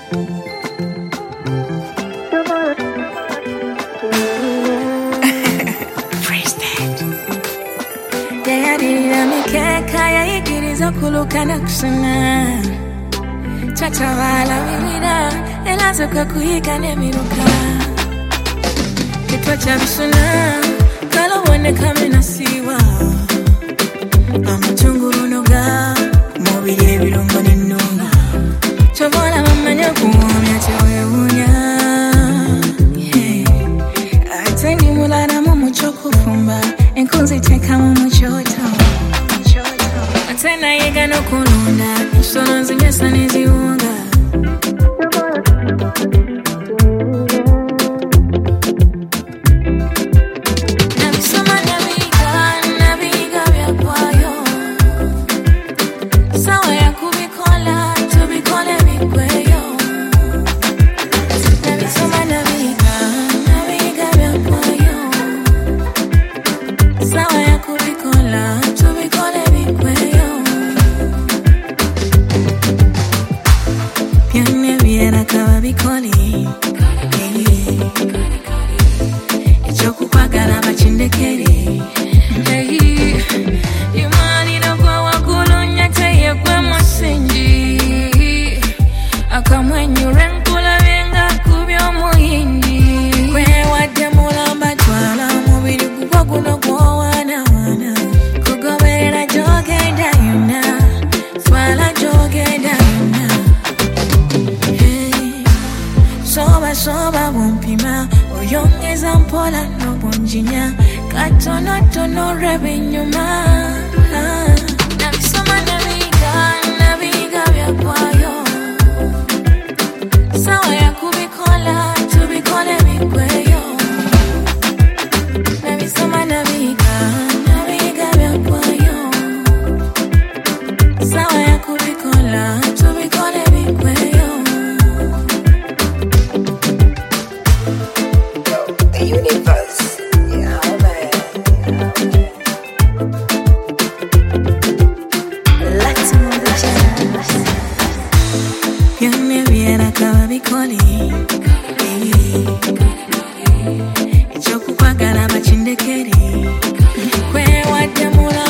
Kulukana kusana Chatawala wimida Elazo kakuika nemiruka Kitwa chabisuna Kala wane kame nasiwa Amachunguru noga Mobile virungo ninunga Chobola mamanya kuwamya chewe unya Atendi mulana mumuchoku fumba Enkunzi teka mumuchoto Tena yega no kulunda Solo nzinyesa neziunga Nabisoma nabiga vya kwayo Sawa ya kubikola Tubikole vikweyo Nabisoma nabiga vya kwayo Sawa ya kubikola Tubikole vikweyo Bikoli Echoku kwagala bachindekere Imani no kwa wakulu nyateye kwe musinji Akamwenyure nkula venga kubyo muhindi Kwe wade mulamba twala mubiri kukwa kuno kwa wana Kugoberera jogenda yuna Twala jogenda yuna Soba wumpima Oyongeza mpola no bonjinya Katono tono rebe nyuma Nabisoma nabiga vya kwayo Sawa ya kubikola Tubikole vikweyo Nabisoma nabiga vya kwayo Sawa ya kubikola Tubikole vikweyo Universe, yeah, man. Let's move the channels. Yame viera kawa bikoli. Echoku kwagala bachindekere. Kwe wate mula